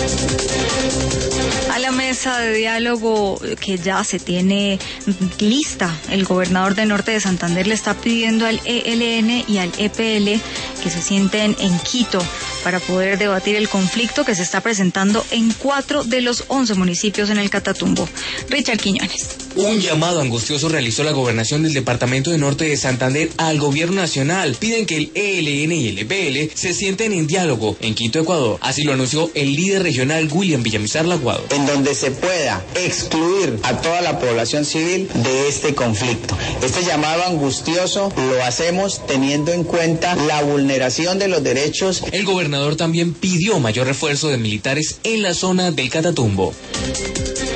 A la mesa de diálogo que ya se tiene lista, el gobernador del norte de Santander le está pidiendo al ELN y al EPL que se sienten en Quito para poder debatir el conflicto que se está presentando en 4 de los 11 municipios en el Catatumbo. Richard Quiñones. Un llamado angustioso realizó la gobernación del departamento de norte de Santander al gobierno nacional. Piden que el ELN y el EPL se sienten en diálogo en Quito, Ecuador. Así lo anunció el líder regional William Villamizar Laguado. En donde se pueda excluir a toda la población civil de este conflicto. Este llamado angustioso lo hacemos teniendo en cuenta la vulneración de los derechos. El gobernador también pidió mayor refuerzo de militares en la zona del Catatumbo.